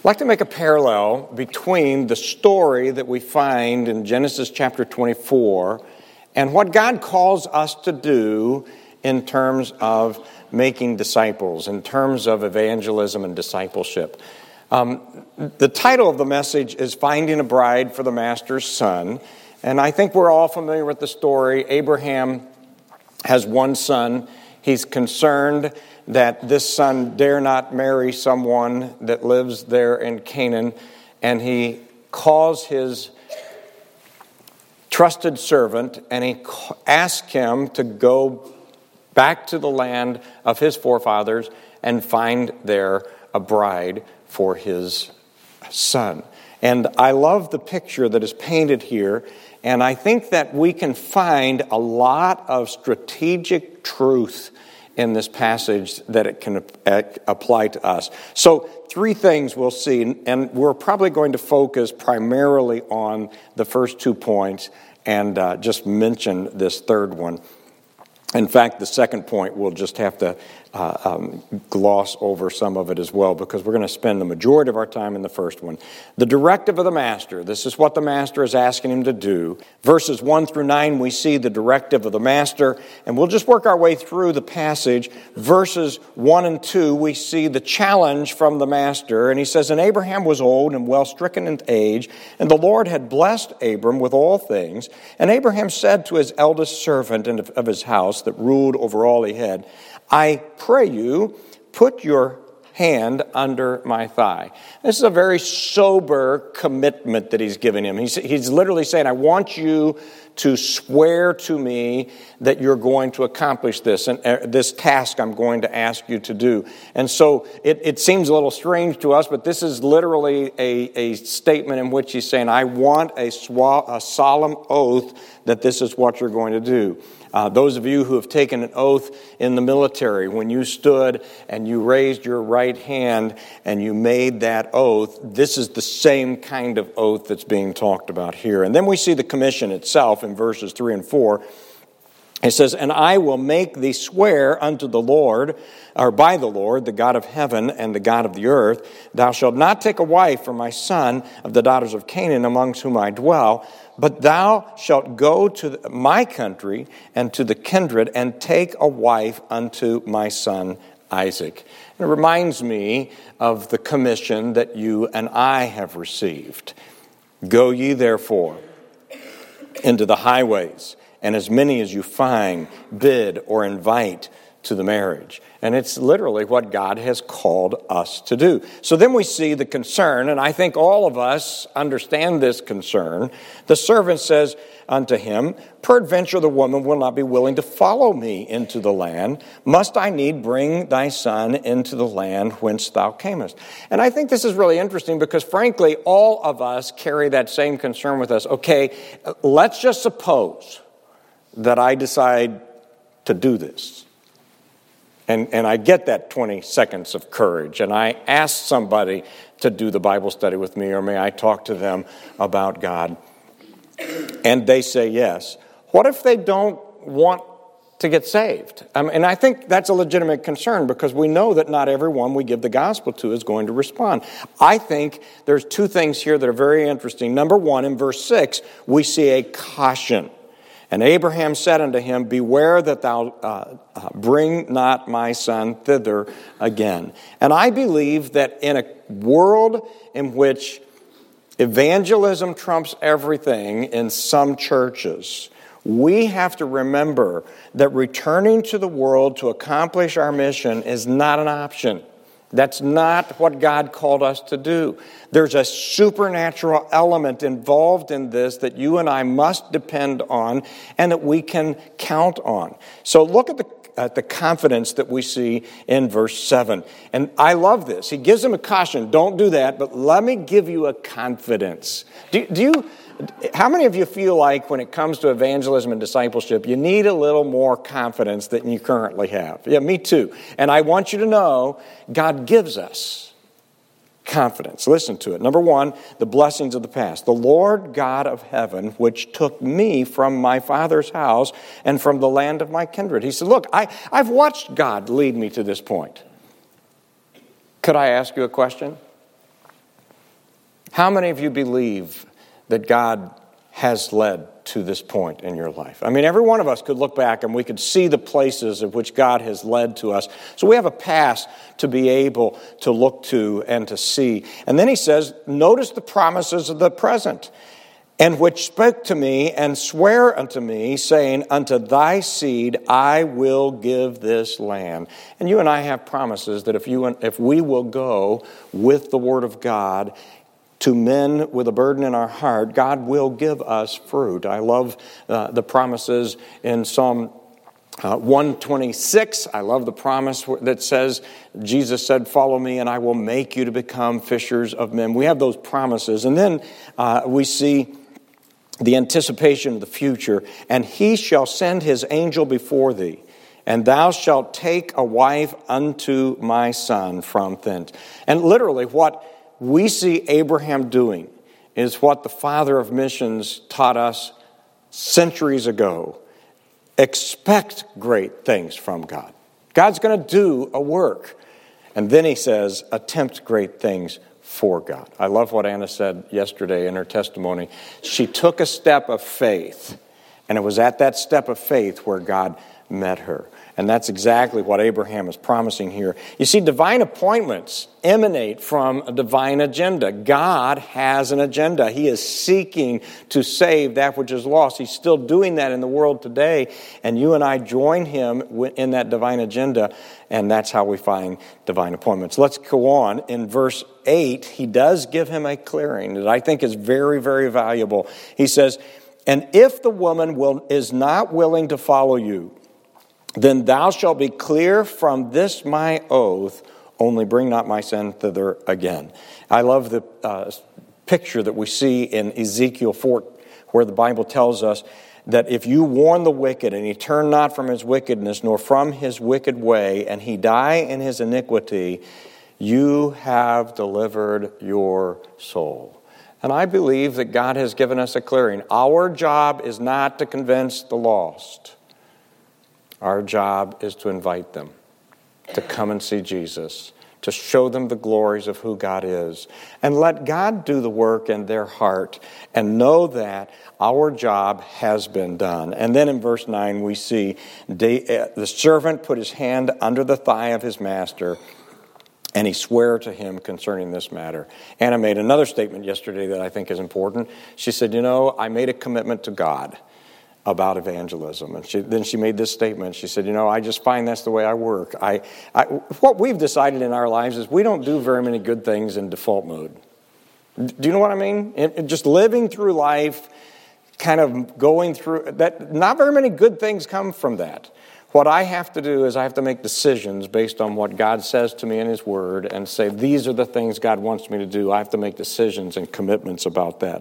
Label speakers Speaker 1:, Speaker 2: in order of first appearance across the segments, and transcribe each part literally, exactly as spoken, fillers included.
Speaker 1: like to make a parallel between the story that we find in Genesis chapter twenty-four and what God calls us to do in terms of making disciples, in terms of evangelism and discipleship. Um, the title of the message is Finding a Bride for the Master's Son, and I think we're all familiar with the story. Abraham has one son. He's concerned that this son dare not marry someone that lives there in Canaan, and he calls his trusted servant, and he asks him to go back to the land of his forefathers and find there a bride for his son. And I love the picture that is painted here, and I think that we can find a lot of strategic truth in this passage that it can apply to us. So three things we'll see, and we're probably going to focus primarily on the first two points and uh, just mention this third one. In fact, the second point we'll just have to uh, um, gloss over some of it as well, because we're going to spend the majority of our time in the first one. The directive of the master. This is what the master is asking him to do. Verses one through nine, we see the directive of the master, and we'll just work our way through the passage. Verses one and two, we see the challenge from the master, and he says, And Abraham was old and well stricken in age, and the Lord had blessed Abram with all things. And Abraham said to his eldest servant of his house that ruled over all he had, I pray you, put your hand under my thigh. This is a very sober commitment that he's giving him. He's, he's literally saying, I want you to swear to me that you're going to accomplish this, and uh, this task I'm going to ask you to do. And so it, it seems a little strange to us, but this is literally a, a statement in which he's saying, I want a, swa- a solemn oath that this is what you're going to do. Uh, those of you who have taken an oath in the military, when you stood and you raised your right hand and you made that oath, this is the same kind of oath that's being talked about here. And then we see the commission itself in verses three and four. It says, And I will make thee swear unto the Lord, or by the Lord, the God of heaven and the God of the earth, thou shalt not take a wife for my son of the daughters of Canaan amongst whom I dwell, but thou shalt go to my country and to the kindred and take a wife unto my son Isaac. And it reminds me of the commission that you and I have received. Go ye therefore into the highways, and as many as you find, bid or invite to the marriage. And it's literally what God has called us to do. So then we see the concern, and I think all of us understand this concern. The servant says unto him, Peradventure the woman will not be willing to follow me into the land. Must I need bring thy son into the land whence thou camest? And I think this is really interesting because, frankly, all of us carry that same concern with us. Okay, let's just suppose that I decide to do this. And, and I get that twenty seconds of courage, and I ask somebody to do the Bible study with me, or may I talk to them about God, and they say yes. What if they don't want to get saved? I mean, and I think that's a legitimate concern because we know that not everyone we give the gospel to is going to respond. I think there's two things here that are very interesting. Number one, in verse six, we see a caution. And Abraham said unto him, Beware that thou uh, uh, bring not my son thither again. And I believe that in a world in which evangelism trumps everything in some churches, we have to remember that returning to the world to accomplish our mission is not an option. That's not what God called us to do. There's a supernatural element involved in this that you and I must depend on and that we can count on. So look at the at the confidence that we see in verse seven. And I love this. He gives him a caution. Don't do that, but let me give you a confidence. Do, do you... How many of you feel like when it comes to evangelism and discipleship, you need a little more confidence than you currently have? Yeah, me too. And I want you to know God gives us confidence. Listen to it. Number one, the blessings of the past. The Lord God of heaven, which took me from my father's house and from the land of my kindred. He said, look, I, I've watched God lead me to this point. Could I ask you a question? How many of you believe that God has led to this point in your life? I mean, every one of us could look back and we could see the places of which God has led to us. So we have a past to be able to look to and to see. And then he says, notice the promises of the present. And which spoke to me and swear unto me, saying, unto thy seed I will give this land. And you and I have promises that if you if we will go with the word of God to men with a burden in our heart, God will give us fruit. I love uh, the promises in Psalm uh, one twenty-six. I love the promise that says, Jesus said, follow me and I will make you to become fishers of men. We have those promises. And then uh, we see the anticipation of the future. And he shall send his angel before thee, and thou shalt take a wife unto my son from thence. And literally what we see Abraham doing is what the father of missions taught us centuries ago. Expect great things from God. God's going to do a work. And then he says, attempt great things for God. I love what Anna said yesterday in her testimony. She took a step of faith, and it was at that step of faith where God met her. And that's exactly what Abraham is promising here. You see, divine appointments emanate from a divine agenda. God has an agenda. He is seeking to save that which is lost. He's still doing that in the world today. And you and I join him in that divine agenda. And that's how we find divine appointments. Let's go on. In verse eight, he does give him a clearing that I think is very, very valuable. He says, and if the woman will is not willing to follow you, then thou shalt be clear from this my oath, only bring not my son thither again. I love the uh, picture that we see in Ezekiel four, where the Bible tells us that if you warn the wicked, and he turn not from his wickedness, nor from his wicked way, and he die in his iniquity, you have delivered your soul. And I believe that God has given us a clearing. Our job is not to convince the lost. Our job is to invite them to come and see Jesus, to show them the glories of who God is, and let God do the work in their heart and know that our job has been done. And then in verse nine we see the servant put his hand under the thigh of his master, and he swore to him concerning this matter. Anna made another statement yesterday that I think is important. She said, you know, I made a commitment to God about evangelism. And she, then she made this statement. She said, you know, I just find that's the way I work. I, I, what we've decided in our lives is we don't do very many good things in default mode. Do you know what I mean? It, it just living through life, kind of going through that. Not very many good things come from that. What I have to do is I have to make decisions based on what God says to me in his word and say, these are the things God wants me to do. I have to make decisions and commitments about that.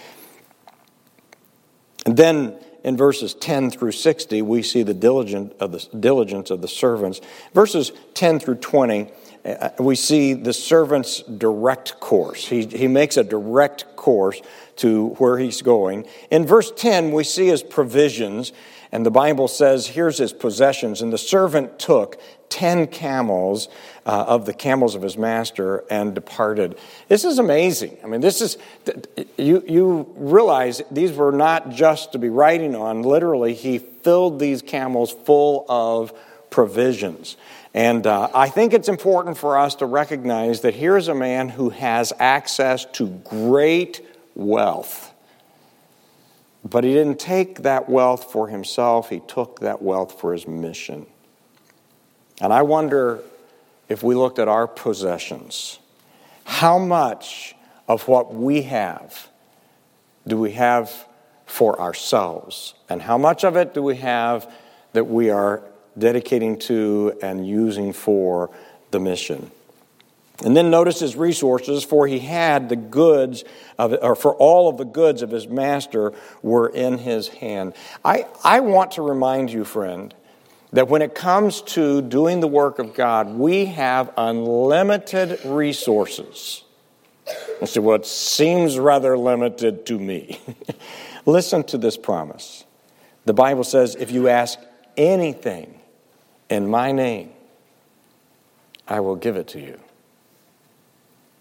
Speaker 1: And then in verses ten through sixty, we see the diligent of the diligence of the servants. Verses ten through twenty, uh, we see the servant's direct course. He, he makes a direct course to where he's going. In verse ten, we see his provisions, and the Bible says, here's his possessions. And the servant took ten camels uh, of the camels of his master and departed. This is amazing. I mean, this is, you, you realize these were not just to be riding on. Literally, he filled these camels full of provisions. And uh, I think it's important for us to recognize that here's a man who has access to great wealth. But he didn't take that wealth for himself. He took that wealth for his mission. And I wonder if we looked at our possessions, how much of what we have do we have for ourselves? And how much of it do we have that we are dedicating to and using for the mission? And then notice his resources, for he had the goods of, or for all of the goods of his master were in his hand. I, I want to remind you, friend, that when it comes to doing the work of God, we have unlimited resources. You say, well, it seems rather limited to me. Listen to this promise. The Bible says, if you ask anything in my name, I will give it to you.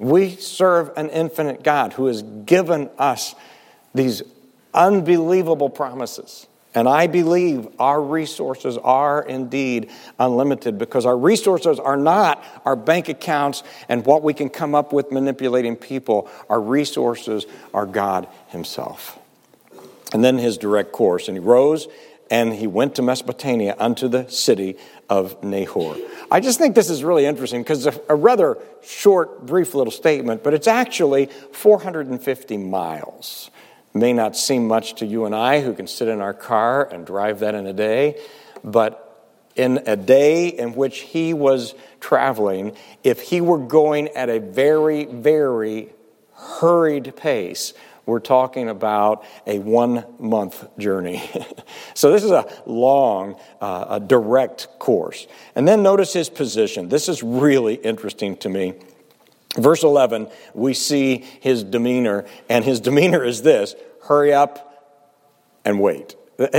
Speaker 1: We serve an infinite God who has given us these unbelievable promises. And I believe our resources are indeed unlimited, because our resources are not our bank accounts and what we can come up with manipulating people. Our resources are God himself. And then his direct course. And he rose and he went to Mesopotamia unto the city of Nahor. I just think this is really interesting because it's a rather short, brief little statement, but it's actually four hundred fifty miles. May not seem much to you and I who can sit in our car and drive that in a day, but in a day in which he was traveling, if he were going at a very, very hurried pace, we're talking about a one-month journey. So this is a long, uh, a direct course. And then notice his position. This is really interesting to me. Verse eleven, we see his demeanor, and his demeanor is this: hurry up and wait.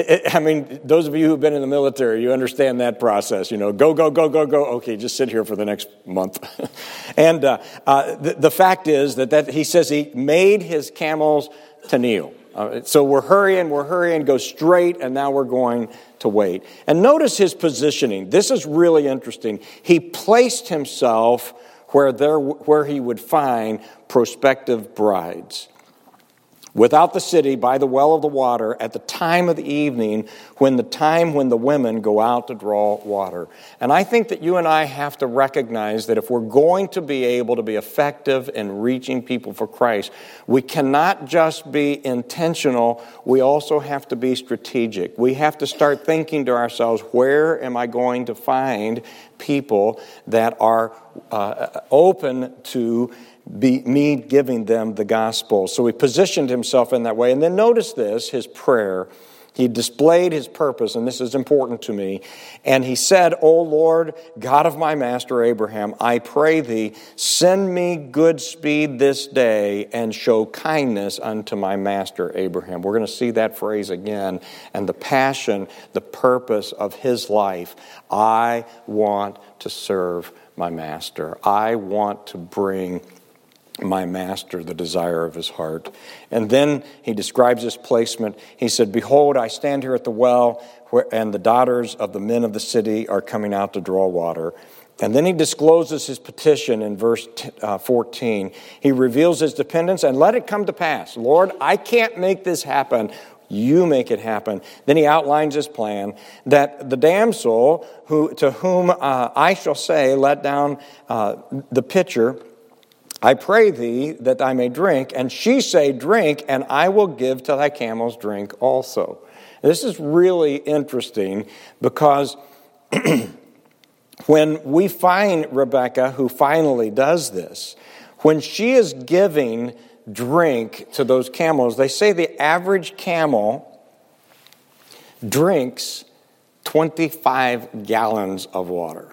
Speaker 1: I mean, those of you who've been in the military, you understand that process. You know, go, go, go, go, go. Okay, just sit here for the next month. and uh, uh, the, the fact is that, that he says he made his camels to kneel. Uh, so we're hurrying, we're hurrying, go straight, and now we're going to wait. And notice his positioning. This is really interesting. He placed himself where there, where he would find prospective brides. Without the city, by the well of the water, at the time of the evening, when the time when the women go out to draw water. And I think that you and I have to recognize that if we're going to be able to be effective in reaching people for Christ, we cannot just be intentional, we also have to be strategic. We have to start thinking to ourselves, where am I going to find people that are uh, open to Be, me giving them the gospel? So he positioned himself in that way. And then notice this, his prayer. He displayed his purpose, and this is important to me. And he said, O Lord, God of my master Abraham, I pray thee, send me good speed this day and show kindness unto my master Abraham. We're going to see that phrase again. And the passion, the purpose of his life. I want to serve my master. I want to bring my master the desire of his heart. And then he describes his placement. He said, Behold, I stand here at the well, where, and the daughters of the men of the city are coming out to draw water. And then he discloses his petition in verse fourteen. He reveals his dependence, and let it come to pass. Lord, I can't make this happen. You make it happen. Then he outlines his plan, that the damsel who to whom uh, I shall say, let down uh, the pitcher, I pray thee that I may drink, and she say, drink, and I will give to thy camels drink also. This is really interesting because when we find Rebecca, who finally does this, when she is giving drink to those camels, they say the average camel drinks twenty-five gallons of water.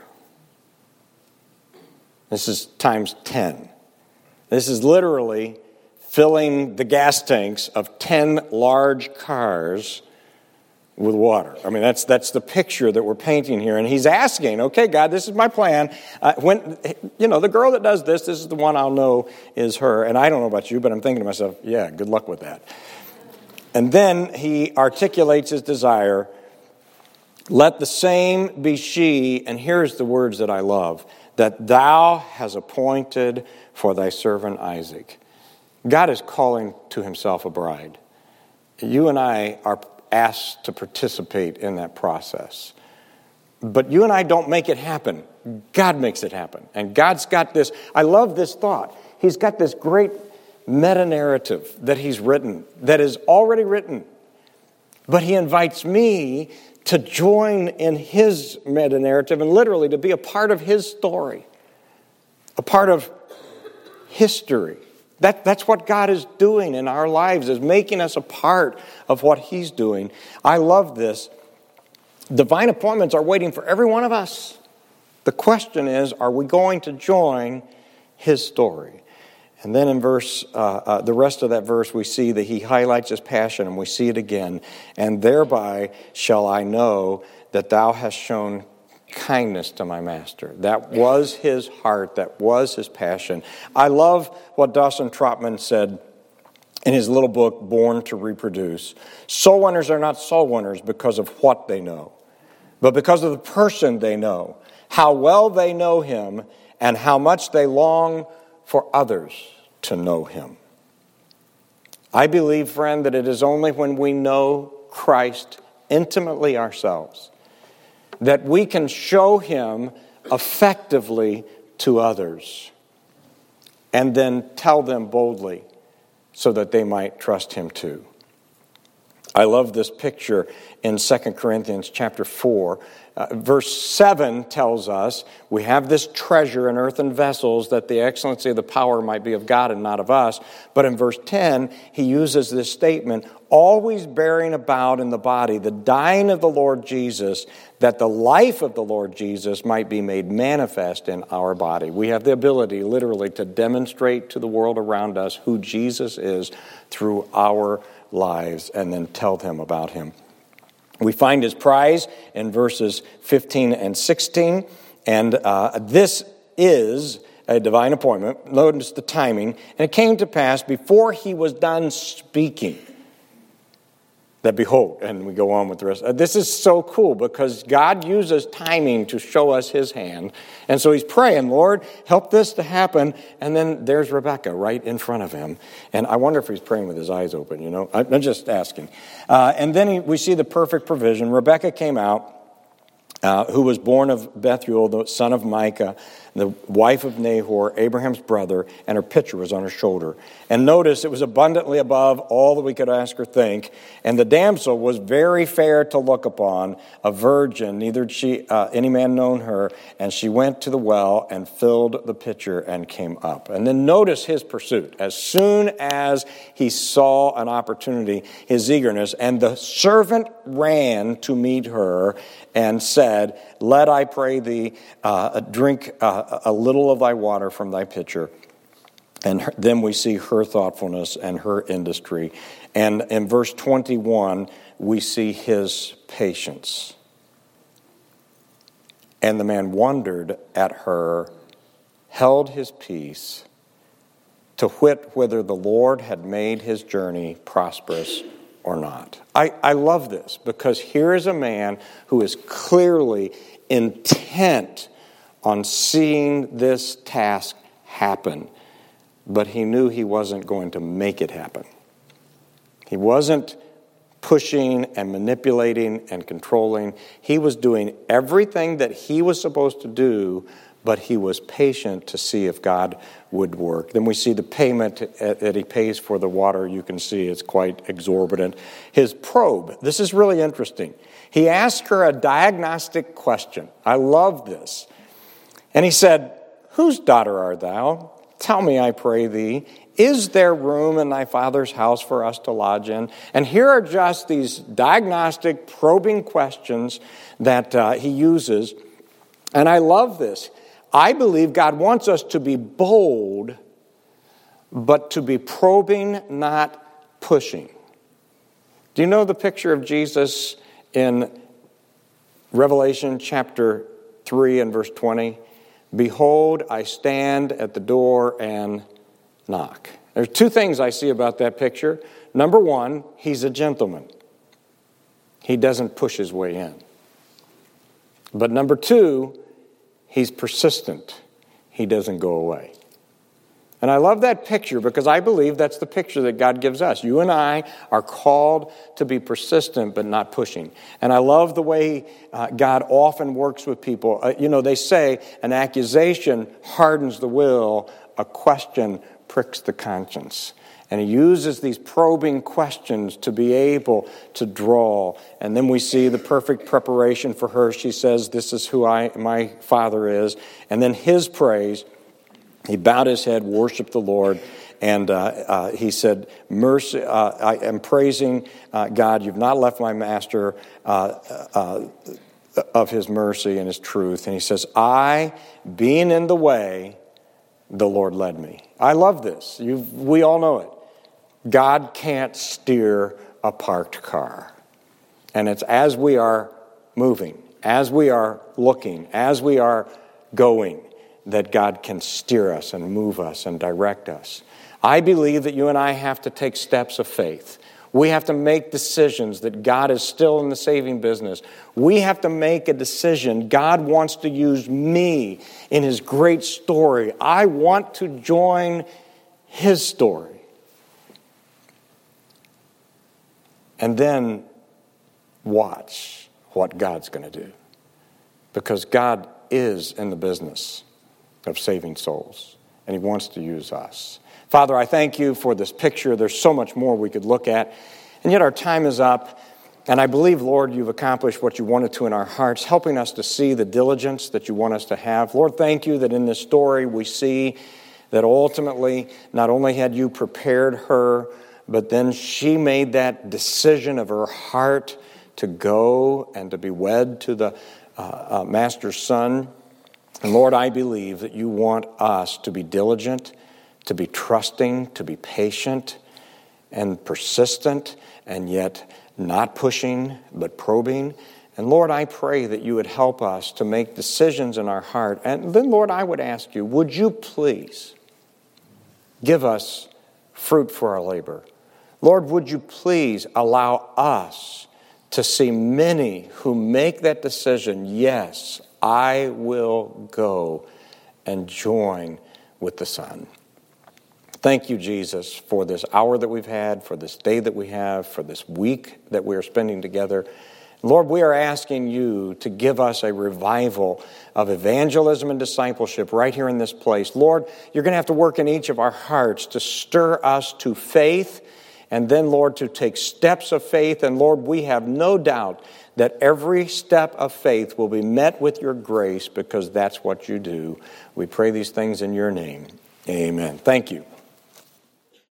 Speaker 1: This is times ten. This is literally filling the gas tanks of ten large cars with water. I mean, that's that's the picture that we're painting here. And he's asking, okay, God, this is my plan. Uh, when you know, the girl that does this, this is the one I'll know is her. And I don't know about you, but I'm thinking to myself, yeah, good luck with that. And then he articulates his desire. Let the same be she, and here's the words that I love, that thou hast appointed for thy servant Isaac. God is calling to himself a bride. You and I are asked to participate in that process. But you and I don't make it happen. God makes it happen. And God's got this, I love this thought. He's got this great meta-narrative that he's written, that is already written. But he invites me to join in his meta-narrative and literally to be a part of his story, a part of history. That, that's what God is doing in our lives, is making us a part of what he's doing. I love this. Divine appointments are waiting for every one of us. The question is, are we going to join his story? And then in verse, uh, uh, the rest of that verse, we see that he highlights his passion, and we see it again. And thereby shall I know that thou hast shown kindness to my master. That was his heart. That was his passion. I love what Dawson Trotman said in his little book, Born to Reproduce. Soul winners are not soul winners because of what they know, but because of the person they know, how well they know him, and how much they long for others to know him. I believe, friend, that it is only when we know Christ intimately ourselves that we can show him effectively to others and then tell them boldly so that they might trust him too. I love this picture in Second Corinthians chapter four. Uh, verse seven tells us we have this treasure in earthen vessels that the excellency of the power might be of God and not of us. But in verse ten, he uses this statement, always bearing about in the body the dying of the Lord Jesus, that the life of the Lord Jesus might be made manifest in our body. We have the ability literally to demonstrate to the world around us who Jesus is through our lives and then tell them about him. We find his prize in verses fifteen and sixteen, and uh, this is a divine appointment. Notice the timing. And it came to pass before he was done speaking that behold, and we go on with the rest. Uh, this is so cool because God uses timing to show us his hand. And so he's praying, Lord, help this to happen. And then there's Rebecca right in front of him. And I wonder if he's praying with his eyes open, you know. I'm just asking. Uh, and then he, we see the perfect provision. Rebecca came out, uh, who was born of Bethuel, the son of Micah, the wife of Nahor, Abraham's brother, and her pitcher was on her shoulder. And notice it was abundantly above all that we could ask or think. And the damsel was very fair to look upon, a virgin, neither had she uh, any man known her. And she went to the well and filled the pitcher and came up. And then notice his pursuit. As soon as he saw an opportunity, his eagerness, and the servant ran to meet her and said, let, I pray thee, uh, drink uh, a little of thy water from thy pitcher. And her, then we see her thoughtfulness and her industry. And in verse twenty-one, we see his patience. And the man wondered at her, held his peace, to wit whether the Lord had made his journey prosperous or not. I, I love this because here is a man who is clearly intent on seeing this task happen, but he knew he wasn't going to make it happen. He wasn't pushing and manipulating and controlling. He was doing everything that he was supposed to do, but he was patient to see if God would work. Then we see the payment that he pays for the water. You can see it's quite exorbitant. His probe, this is really interesting. He asked her a diagnostic question. I love this. And he said, whose daughter art thou? Tell me, I pray thee, is there room in thy father's house for us to lodge in? And here are just these diagnostic, probing questions that uh, he uses. And I love this. I believe God wants us to be bold, but to be probing, not pushing. Do you know the picture of Jesus in Revelation chapter three and verse twenty? Behold, I stand at the door and knock. There's two things I see about that picture. Number one, he's a gentleman. He doesn't push his way in. But number two, he's persistent. He doesn't go away. And I love that picture because I believe that's the picture that God gives us. You and I are called to be persistent but not pushing. And I love the way uh, God often works with people. Uh, you know, they say an accusation hardens the will, a question pricks the conscience. And he uses these probing questions to be able to draw. And then we see the perfect preparation for her. She says, this is who I, my father is. And then his praise, he bowed his head, worshiped the Lord, and uh, uh, he said, "Mercy, uh, I am praising uh, God. You've not left my master uh, uh, of his mercy and his truth." And he says, "I, being in the way, the Lord led me." I love this. You've, we all know it. God can't steer a parked car. And it's as we are moving, as we are looking, as we are going, that God can steer us and move us and direct us. I believe that you and I have to take steps of faith. We have to make decisions that God is still in the saving business. We have to make a decision. God wants to use me in His great story. I want to join His story. And then watch what God's going to do. Because God is in the business of saving souls. And He wants to use us. Father, I thank you for this picture. There's so much more we could look at. And yet our time is up. And I believe, Lord, you've accomplished what you wanted to in our hearts, helping us to see the diligence that you want us to have. Lord, thank you that in this story we see that ultimately not only had you prepared her, but then she made that decision of her heart to go and to be wed to the uh, uh, master's son. And Lord, I believe that you want us to be diligent, to be trusting, to be patient and persistent, and yet not pushing, but probing. And Lord, I pray that you would help us to make decisions in our heart. And then, Lord, I would ask you, would you please give us fruit for our labor? Lord, would you please allow us to see many who make that decision, yes, I will go and join with the Son. Thank you, Jesus, for this hour that we've had, for this day that we have, for this week that we are spending together. Lord, we are asking you to give us a revival of evangelism and discipleship right here in this place. Lord, you're going to have to work in each of our hearts to stir us to faith, and then, Lord, to take steps of faith. And Lord, we have no doubt that every step of faith will be met with your grace, because that's what you do. We pray these things in your name. Amen. Thank you.